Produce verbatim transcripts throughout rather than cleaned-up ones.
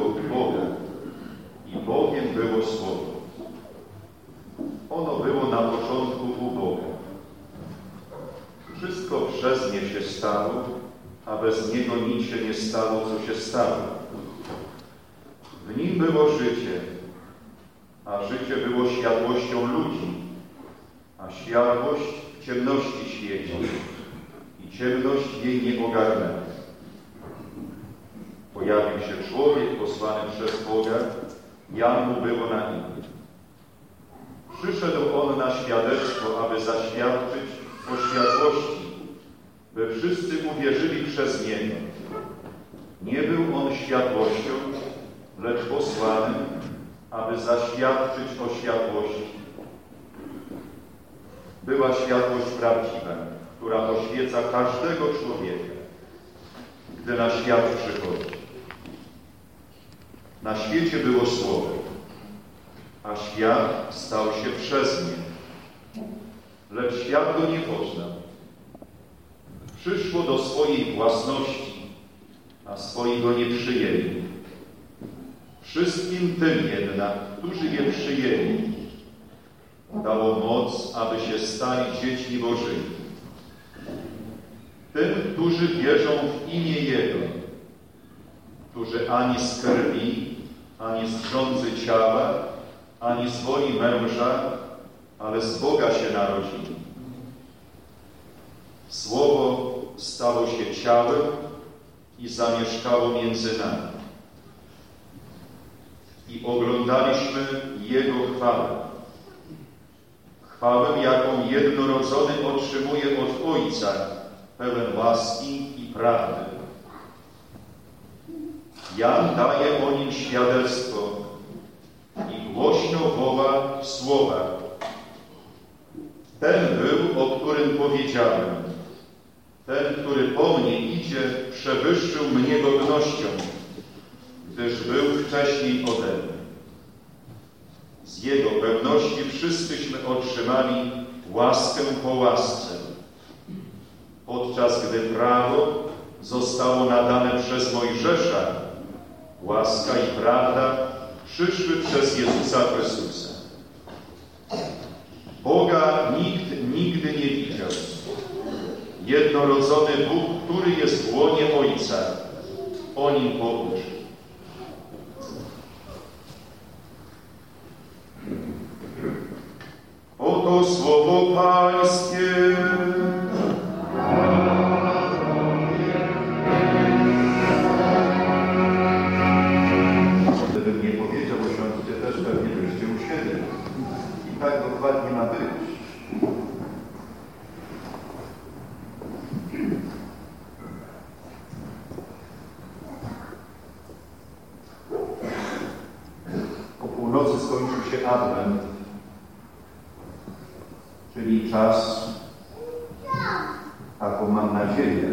było u Boga i Bogiem było Słowo. Ono było na początku u Boga. Wszystko przez nie się stało, a bez Niego nic się nie stało, co się stało. W Nim było życie, a życie było światłością ludzi, a światłość w ciemności świeci i ciemność jej nie ogarnęła. Pojawił się człowiek posłany przez Boga, Jan mu było na imię. Przyszedł on na świadectwo, aby zaświadczyć o światłości, by wszyscy uwierzyli przez Niego. Nie był on światłością, lecz posłany, aby zaświadczyć o światłości. Była światłość prawdziwa, która oświeca każdego człowieka, gdy na świat przychodzi. Na świecie było Słowo, a świat stał się przez nie, lecz świat go nie poznał. Przyszło do swojej własności, a swoi go nie przyjęli. Wszystkim tym jednak, którzy je przyjęli, dało moc, aby się stali dziećmi Bożymi. Tym, którzy wierzą w imię Jego, którzy ani z krwi, ani z rządzy ciała, ani z woli męża, ale z Boga się narodzili. Słowo stało się ciałem i zamieszkało między nami. I oglądaliśmy Jego chwałę. Chwałę, jaką jednorodzony otrzymuje od Ojca, pełen łaski i prawdy. Jan daje o nim świadectwo i głośno woła słowa. Ten był, o którym powiedziałem. Ten, który po mnie idzie, przewyższył mnie godnością, gdyż był wcześniej ode mnie. Z Jego pewności wszyscyśmy otrzymali łaskę po łasce, podczas gdy prawo zostało nadane przez Mojżesza, łaska i prawda przyszły przez Jezusa Chrystusa. Boga nikt nigdy nie widział. Jednorodzony Bóg, który jest w łonie Ojca, o Nim pouczy. Oto słowo Pańskie. Gdybym nie powiedział, usiądźcie, też pewnie byście usiedli. I tak dokładnie ma być. O północy skończył się Adwent, czyli czas, taką mam nadzieję,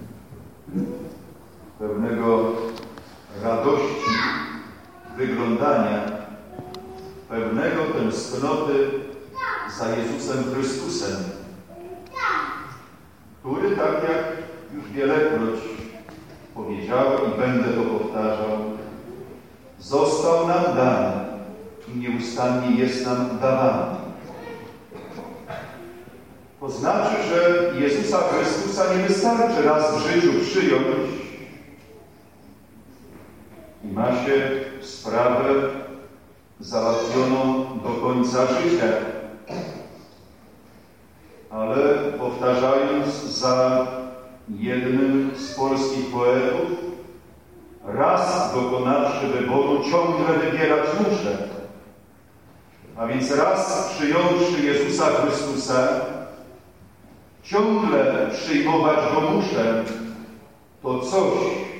pewnego radości wyglądania, pewnego tęsknoty za Jezusem Chrystusem, który, tak jak już wielekroć powiedziałem i będę to powtarzał, został nam dany i nieustannie jest nam dawany. To znaczy, że Jezusa Chrystusa nie wystarczy raz w życiu przyjąć i ma się sprawę załatwioną do końca życia. Ale powtarzając za jednym z polskich poetów, raz dokonawszy wyboru, ciągle wybierać muszę. A więc raz przyjąwszy Jezusa Chrystusa, ciągle przyjmować Go muszę, to coś,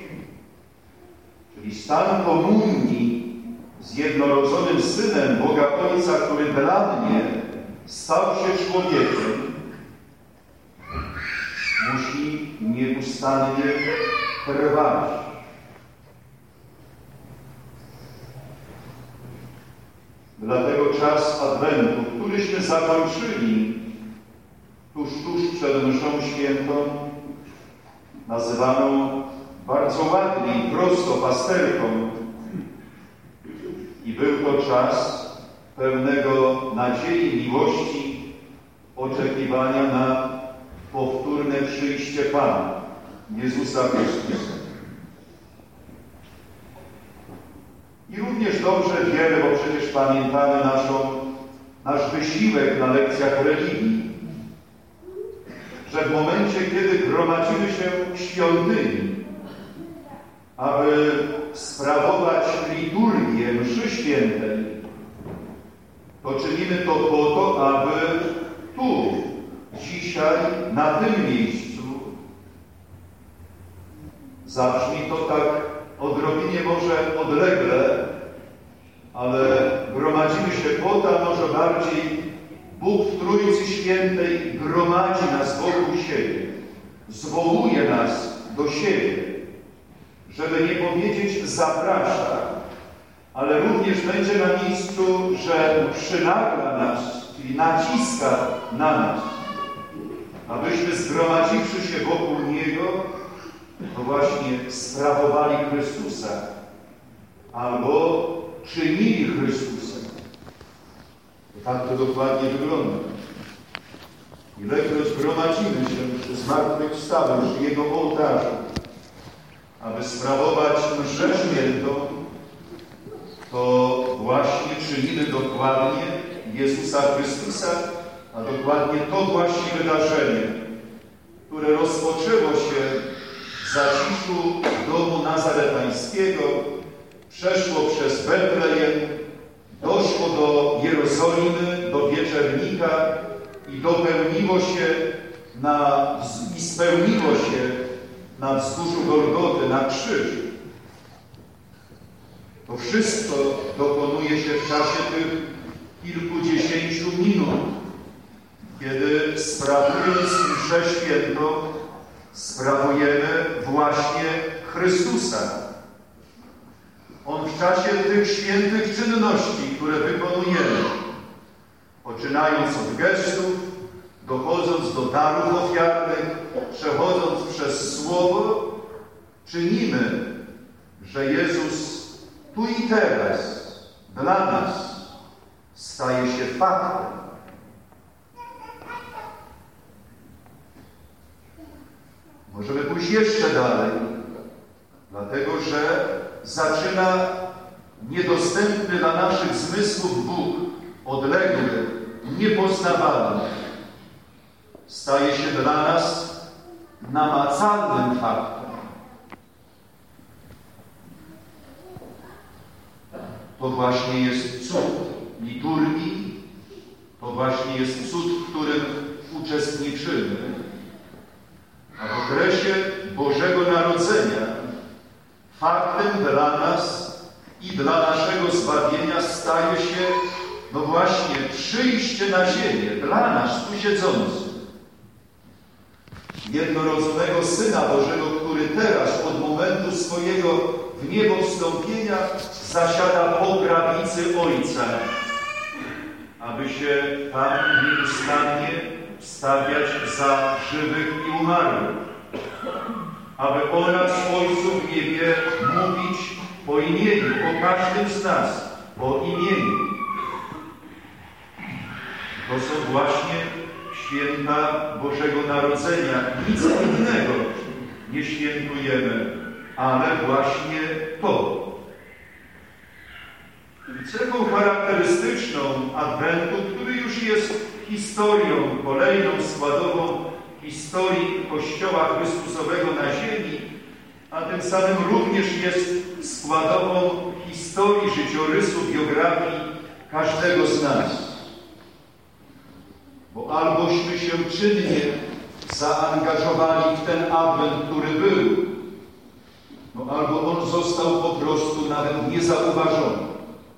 czyli stan komunii z jednorodzonym Synem Boga Ojca, który dla mnie stał się człowiekiem, musi nieustannie trwać. Dlatego czas Adwentu, któryśmy zakończyli tuż, tuż przed mszą świętą, nazywaną bardzo ładnie i prosto pasterką, był to czas pełnego nadziei, miłości, oczekiwania na powtórne przyjście Pana, Jezusa Chrystusa. I również dobrze wiemy, bo przecież pamiętamy naszą, nasz wysiłek na lekcjach religii, że w momencie, kiedy gromadzimy się w świątyni, aby sprawować liturgię mszy świętej, to czynimy to po to, aby tu, dzisiaj, na tym miejscu, zabrzmi to tak odrobinie może odlegle, ale gromadzimy się po to, a może bardziej Bóg w Trójcy Świętej gromadzi nas wokół siebie, zwołuje nas do siebie, żeby nie powiedzieć zaprasza, ale również będzie na miejscu, że przynagla nas, czyli naciska na nas, abyśmy zgromadziwszy się wokół Niego, to właśnie sprawowali Chrystusa albo czynili Chrystusa. Tak to dokładnie wygląda. Ilekroć gromadzimy się przy zmartwychwstałym, przy Jego ołtarzu, aby sprawować mszę świętą, to właśnie czynimy dokładnie Jezusa Chrystusa, a dokładnie to właśnie wydarzenie, które rozpoczęło się w zaciszu domu nazaretańskiego, przeszło przez Betlejem, doszło do Jerozolimy, do Wieczernika i dopełniło się na, i spełniło się na wzgórzu Golgoty, na krzyżu. To wszystko dokonuje się w czasie tych kilkudziesięciu minut, kiedy sprawując mszę świętą, sprawujemy właśnie Chrystusa. On w czasie tych świętych czynności, które wykonujemy, poczynając od gestów, dochodząc do darów ofiarnych, przechodząc przez Słowo, czynimy, że Jezus tu i teraz dla nas staje się faktem. Możemy pójść jeszcze dalej, dlatego że zaczyna niedostępny dla naszych zmysłów Bóg, odległy, niepoznawalny, staje się dla nas namacalnym faktem. To właśnie jest cud liturgii, to właśnie jest cud, w którym uczestniczymy. A w okresie Bożego Narodzenia faktem dla nas i dla naszego zbawienia staje się, no właśnie, przyjście na ziemię, dla nas tu siedzący. Jednorodzonego Syna Bożego, który teraz od momentu swojego w niebo wstąpienia zasiada po prawicy Ojca, aby się tam nieustannie wstawiać za żywych i umarłych, aby o nas, Ojcu w niebie, mówić po imieniu, o każdym z nas, po imieniu. To są właśnie święta Bożego Narodzenia. Nic innego nie świętujemy, ale właśnie to. Cechą charakterystyczną Adwentu, który już jest historią, kolejną składową historii Kościoła Chrystusowego na ziemi, a tym samym również jest składową historii, życiorysu, biografii każdego z nas. Bo albośmy się czynnie zaangażowali w ten Adwent, który był, no albo on został po prostu nawet niezauważony.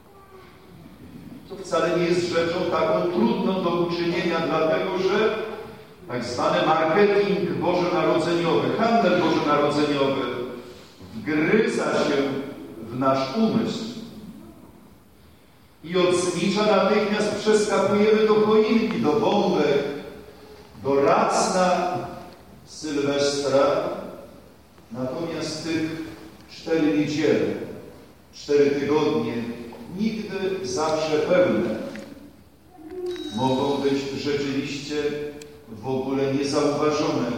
To wcale nie jest rzeczą taką trudną do uczynienia, dlatego że tak zwany marketing bożonarodzeniowy, handel bożonarodzeniowy wgryza się w nasz umysł. I od znicza natychmiast przeskakujemy do choinki, do bombek, do racna Sylwestra. Natomiast tych cztery niedziele, cztery tygodnie nigdy zawsze pełne. Mogą być rzeczywiście w ogóle niezauważone.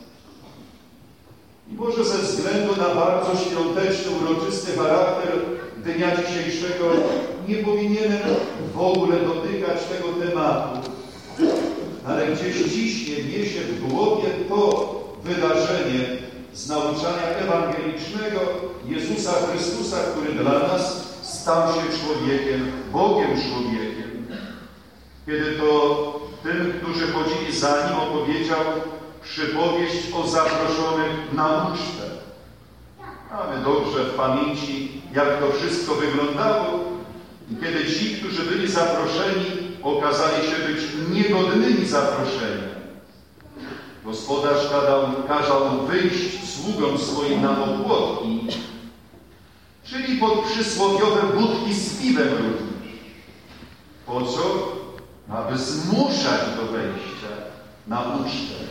I może ze względu na bardzo świąteczny, uroczysty charakter dnia dzisiejszego nie powinienem w ogóle dotykać tego tematu, ale gdzieś ciśnie mnie się w głowie to wydarzenie z nauczania ewangelicznego Jezusa Chrystusa, który dla nas stał się człowiekiem, Bogiem człowiekiem. Kiedy to tym, którzy chodzili za Nim, opowiedział przypowieść o zaproszonych na ucztę. Mamy dobrze w pamięci, jak to wszystko wyglądało, i kiedy ci, którzy byli zaproszeni, okazali się być niegodnymi zaproszenia. Gospodarz kazał, kazał wyjść sługom swoim na opłotki, czyli pod przysłowiowe budki z piwem również. Po co? Aby zmuszać do wejścia na ucztę.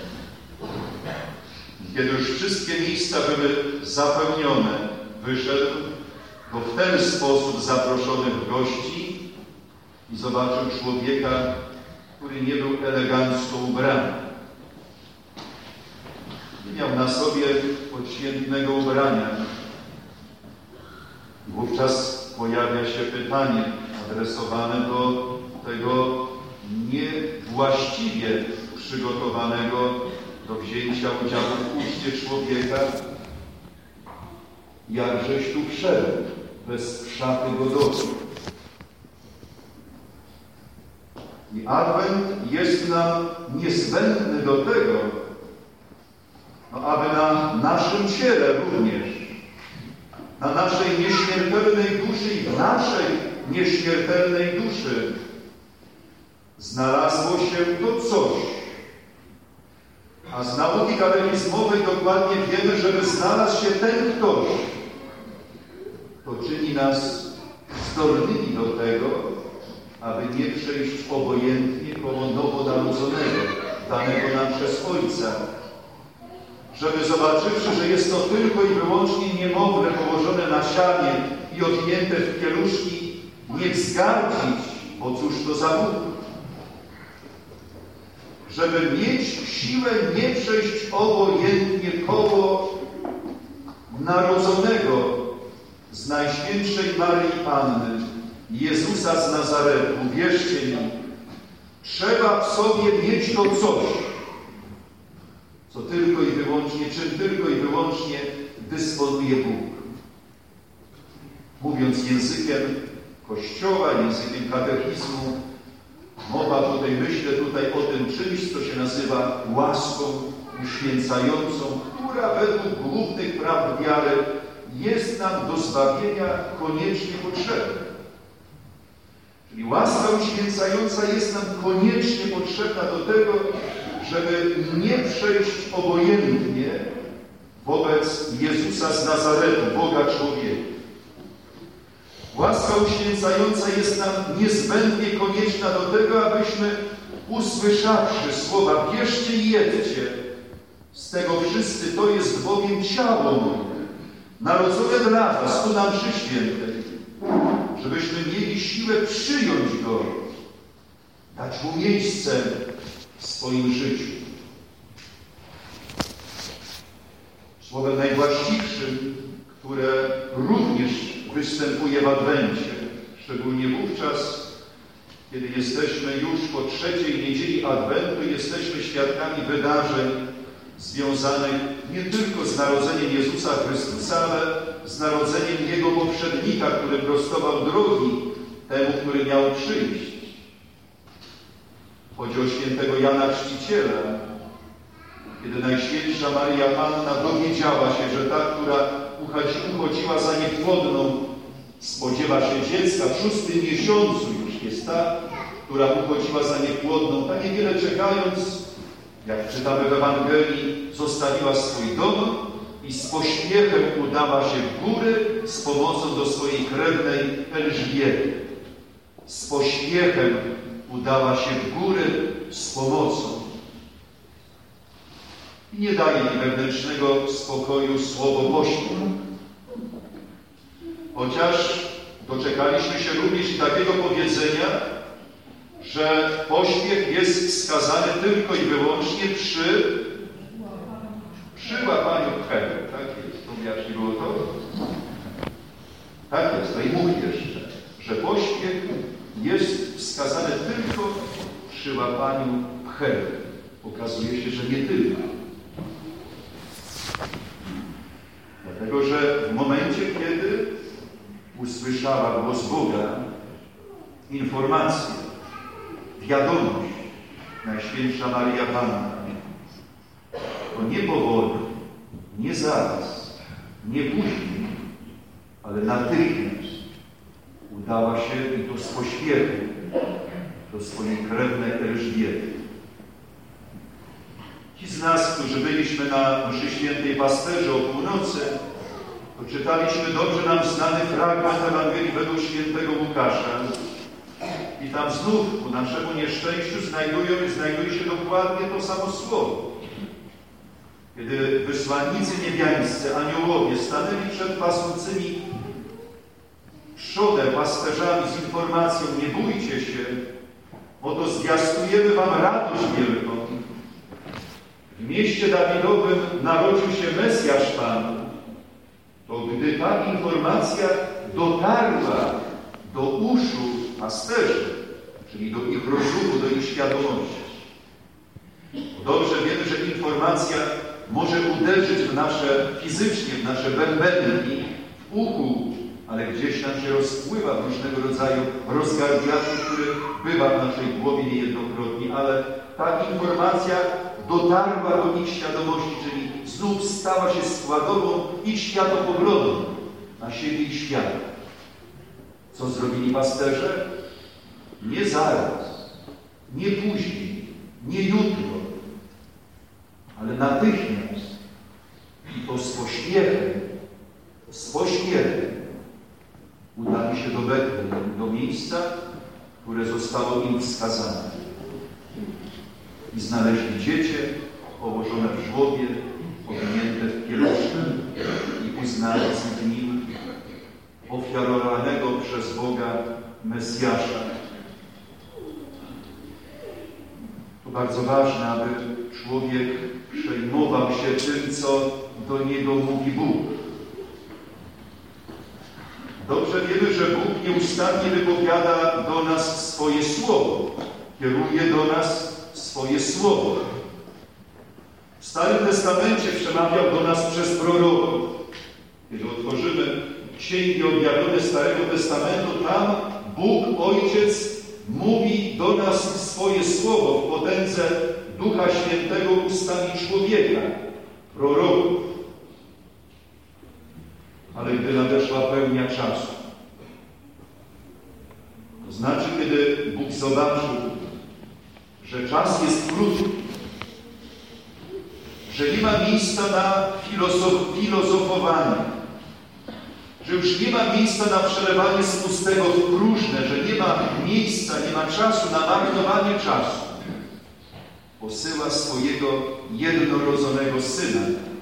Kiedy już wszystkie miejsca były zapełnione, wyszedł to w ten sposób zaproszonych gości i zobaczył człowieka, który nie był elegancko ubrany. Nie miał na sobie odświętnego ubrania. I wówczas pojawia się pytanie adresowane do tego niewłaściwie przygotowanego do wzięcia udziału w uczcie człowieka. Jakżeś tu wszedł bez szaty godowej? I Adwent jest nam niezbędny do tego, no, aby na naszym ciele również, na naszej nieśmiertelnej duszy i w naszej nieśmiertelnej duszy znalazło się to coś. A z nauki katechizmowej dokładnie wiemy, żeby znalazł się ten ktoś, kto czyni nas zdolnymi do tego, aby nie przejść obojętnie koło nowonarodzonego, danego nam przez Ojca. Żeby zobaczywszy, że jest to tylko i wyłącznie niemowlę położone na sianie i odjęte w pieluszki, nie wzgardzić, bo cóż to za Bóg. Żeby mieć siłę nie przejść obojętnie koło narodzonego z Najświętszej Maryi Panny, Jezusa z Nazaretu. Wierzcie mi, trzeba w sobie mieć to coś, co tylko i wyłącznie, czym tylko i wyłącznie dysponuje Bóg. Mówiąc językiem Kościoła, językiem katechizmu, mowa tutaj, myślę tutaj o tym czymś, co się nazywa łaską uświęcającą, która według głównych praw wiary jest nam do zbawienia koniecznie potrzebna. Czyli łaska uświęcająca jest nam koniecznie potrzebna do tego, żeby nie przejść obojętnie wobec Jezusa z Nazaretu, Boga człowieka. Łaska uświęcająca jest nam niezbędnie konieczna do tego, abyśmy usłyszawszy słowa bierzcie i jedzcie, z tego wszyscy, to jest bowiem ciało moje, narodzone dla was, tu na mszy świętej, żebyśmy mieli siłę przyjąć Go, dać Mu miejsce w swoim życiu. Słowem najwłaściwszym, które również występuje w Adwencie, szczególnie wówczas, kiedy jesteśmy już po trzeciej niedzieli Adwentu, jesteśmy świadkami wydarzeń związanych nie tylko z narodzeniem Jezusa Chrystusa, ale z narodzeniem Jego poprzednika, który prostował drogi temu, który miał przyjść. Chodzi o świętego Jana Chrzciciela, kiedy Najświętsza Maryja Panna dowiedziała się, że ta, która uchodziła za niepłodną, spodziewa się dziecka, w szóstym miesiącu już jest ta, która uchodziła za niepłodną, tak niewiele czekając, jak czytamy w Ewangelii, zostawiła swój dom i z pośpiechem udała się w góry z pomocą do swojej krewnej Elżbiety. Z pośpiechem udała się w góry z pomocą. I nie daje mi wewnętrznego spokoju słowo pośpiech. Chociaż Doczekaliśmy się również i takiego powiedzenia, że pośpiech jest wskazany tylko i wyłącznie przy przy łapaniu pcheł. Tak jest. To jaśnie było to? Tak jest. No i mów jeszcze, że pośpiech jest wskazany tylko przy łapaniu pcheł. Okazuje się, że nie tylko. Dlatego, że w momencie, kiedy usłyszała głos Boga, informację, wiadomość, Najświętsza Maryja Panna, to nie powoli, nie zaraz, nie później, ale natychmiast udała się i to z pośpiechu do swojej krewnej Elżbiety. Ci z nas, którzy byliśmy na mszy świętej Pasterze o północy, to czytaliśmy dobrze nam znany fragment Ewangelii według świętego Łukasza. I tam znów ku naszemu nieszczęściu znajdują, znajduje się dokładnie to samo słowo. Kiedy wysłannicy niebiańscy, aniołowie, stanęli przed pasącymi przodem pasterzami z informacją: nie bójcie się, oto zwiastujemy wam radość wielką. W mieście Dawidowym narodził się Mesjasz Pan. To gdy ta informacja dotarła do uszu pasterzy, czyli do ich rozumu, do ich świadomości. Dobrze wiemy, że informacja może uderzyć w nasze, fizycznie, w nasze bębenki, w uchu, ale gdzieś nam się rozpływa w różnego rodzaju rozgardiaszu, który bywa w naszej głowie niejednokrotnie, ale ta informacja dotarła do ich świadomości, czyli znów stała się składową ich światopoglądu na siebie i świat. Co zrobili pasterze? Nie zaraz, nie później, nie jutro, ale natychmiast i to z pośpiechem, z pośpiechem udali się do Betlejem, do miejsca, które zostało im wskazane. I znaleźli dziecię położone w żłobie, owinięte w pieluszkę i uznali z nim ofiarowanego przez Boga Mesjasza. To bardzo ważne, aby człowiek przejmował się tym, co do niego mówi Bóg. Dobrze wiemy, że Bóg nieustannie wypowiada do nas swoje słowo. Kieruje do nas swoje słowo. W Starym Testamencie przemawiał do nas przez proroków. Kiedy otworzymy Księgi objawione Starego Testamentu, tam Bóg Ojciec mówi do nas swoje słowo w potędze Ducha Świętego ustami człowieka, proroków. Ale gdy nadeszła pełnia czasu, to znaczy, kiedy Bóg zobaczył, że czas jest krótki, że nie ma miejsca na filozof filozofowanie, że już nie ma miejsca na przelewanie z pustego w próżne, że nie ma miejsca, nie ma czasu na marnowanie czasu, posyła swojego jednorodzonego Syna,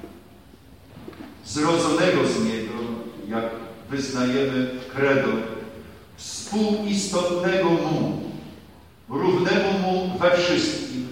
zrodzonego z Niego, jak wyznajemy credo, współistotnego Mu, równemu Mu we wszystkim,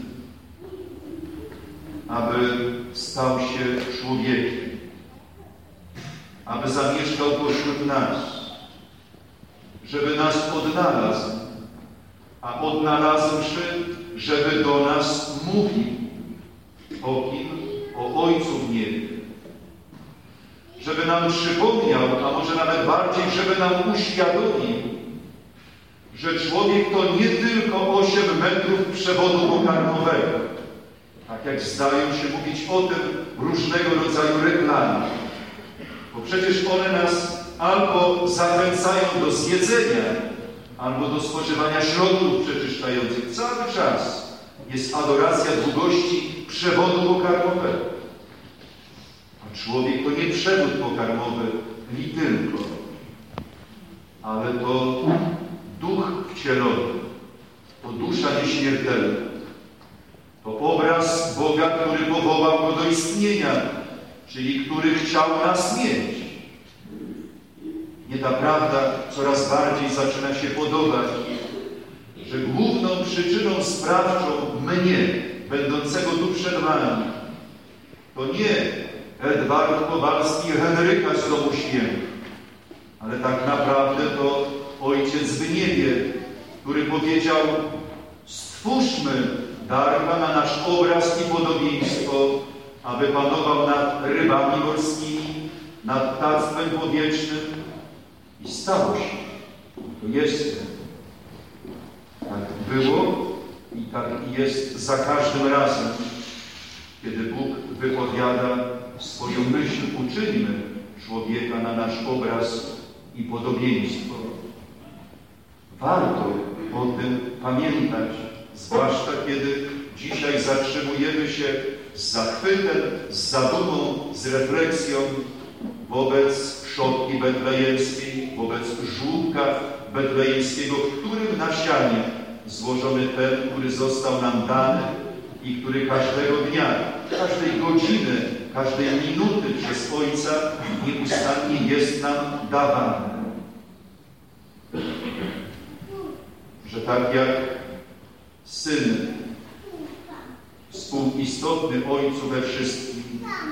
aby stał się człowiekiem, aby zamieszkał pośród nas, żeby nas odnalazł, a odnalazłszy, żeby do nas mówił. O kim? O Ojcu w niebie. Żeby nam przypomniał, a może nawet bardziej, żeby nam uświadomił, że człowiek to nie tylko osiem metrów przewodu pokarmowego, tak jak zdają się mówić o tym różnego rodzaju reklamy. Bo przecież one nas albo zachęcają do zjedzenia, albo do spożywania środków przeczyszczających. Cały czas jest adoracja długości przewodu pokarmowego. A człowiek to nie przewód pokarmowy, li tylko, ale to duch wcielony, to dusza nieśmiertelna, to obraz Boga, który powołał go do istnienia, czyli który chciał nas mieć. Mnie ta prawda coraz bardziej zaczyna się podobać, że główną przyczyną sprawczą mnie, będącego tu przed wami, to nie Edward Kowalski i Henryka z Domu Świętych, ale tak naprawdę to Ojciec w niebie, który powiedział: stwórzmy Darła na nasz obraz i podobieństwo, aby panował nad rybami morskimi, nad ptactwem powietrznym. I stało się. To jest. Tak było i tak jest za każdym razem, kiedy Bóg wypowiada swoją myśl: uczyńmy człowieka na nasz obraz i podobieństwo. Warto o tym pamiętać, zwłaszcza kiedy dzisiaj zatrzymujemy się z zachwytem, z zadumą, z refleksją wobec szopki betlejemskiej, wobec żłóbka betlejemskiego, w którym nasianie złożony ten, który został nam dany i który każdego dnia, każdej godziny, każdej minuty przez Ojca nieustannie jest nam dawany. Że tak jak Syn, współistotny Ojcu we wszystkim,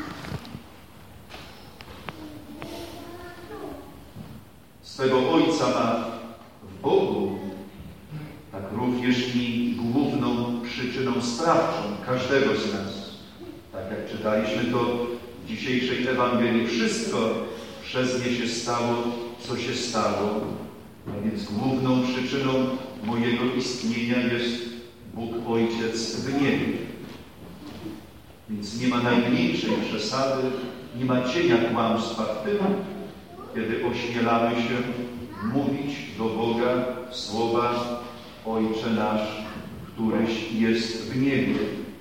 swego Ojca ma w Bogu, tak również i główną przyczyną sprawczą każdego z nas. Tak jak czytaliśmy to w dzisiejszej Ewangelii, wszystko przez nie się stało, co się stało. A więc główną przyczyną mojego istnienia jest Bóg Ojciec w niebie. Więc nie ma najmniejszej przesady, nie ma cienia kłamstwa w tym, kiedy ośmielamy się mówić do Boga słowa: Ojcze nasz, któryś jest w niebie.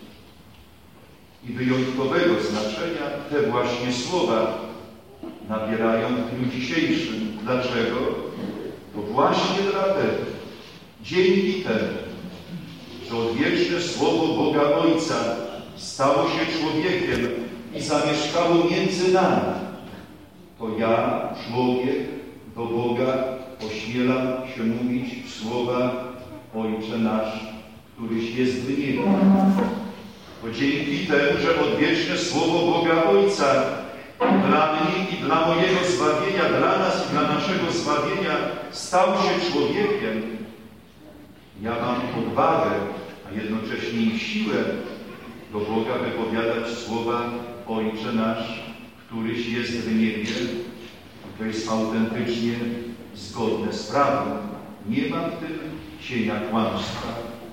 I wyjątkowego znaczenia te właśnie słowa nabierają w dniu dzisiejszym. Dlaczego? To właśnie dlatego, dzięki temu, że odwieczne Słowo Boga Ojca stało się człowiekiem i zamieszkało między nami, to ja, człowiek, do Boga ośmielam się mówić słowa: Ojcze nasz, któryś jest w niebie. Bo dzięki temu, że odwieczne Słowo Boga Ojca dla mnie i dla mojego zbawienia, dla nas i dla naszego zbawienia stał się człowiekiem, ja mam odwagę, a jednocześnie i siłę do Boga wypowiadać słowa: Ojcze nasz, któryś jest w niebie. To jest autentycznie zgodne z prawdą. Nie ma w tym cienia kłamstwa.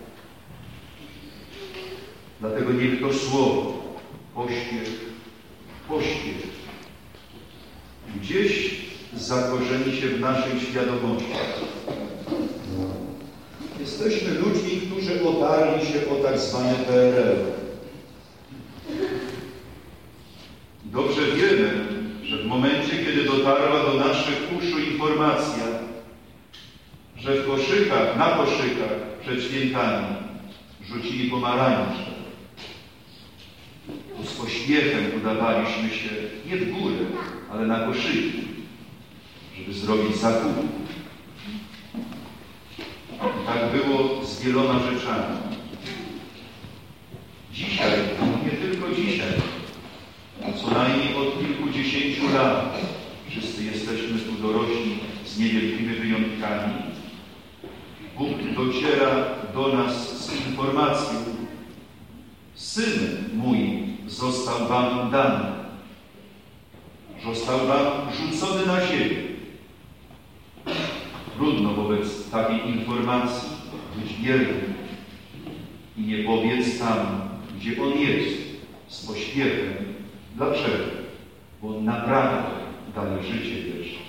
Dlatego niech to słowo, pośpiech, pośpiech, gdzieś zakorzeni się w naszej świadomości. Jesteśmy ludźmi, którzy otarli się o tak zwane P R L. I dobrze wiemy, że w momencie, kiedy dotarła do naszych uszu informacja, że w koszykach, na koszykach przed świętami rzucili pomarańcze, to z pośpiechem udawaliśmy się nie w górę, ale na koszyki, żeby zrobić zakupy. I tak było z wieloma rzeczami. Dzisiaj, nie tylko dzisiaj, a co najmniej od kilkudziesięciu lat, wszyscy jesteśmy tu dorośli z niewielkimi wyjątkami, Bóg dociera do nas z informacją: Syn mój został wam dany, został wam rzucony na ziemię. Trudno wobec takiej informacji być wiernym i nie powiedz tam, gdzie On jest, z pośpiechem. Dlaczego? Bo On naprawdę daje życie wieczne.